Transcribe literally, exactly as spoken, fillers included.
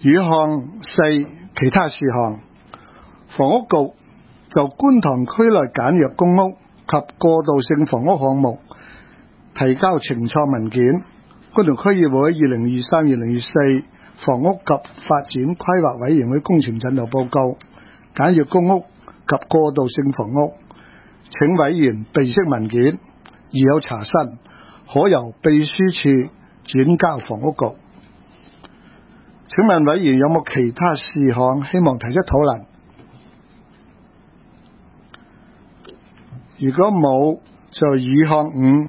餘項四其他事項，房屋局就觀塘區內簡約公屋及過渡性房屋項目提交呈錯文件。觀塘區議會二零二三二零二四房屋及發展規劃委員會工程進度報告，簡約公屋及過渡性房屋，請委員備悉文件，如有查詢，可由秘書處轉交房屋局。請問委員有冇其他事項希望提出討論？如果冇，就議項五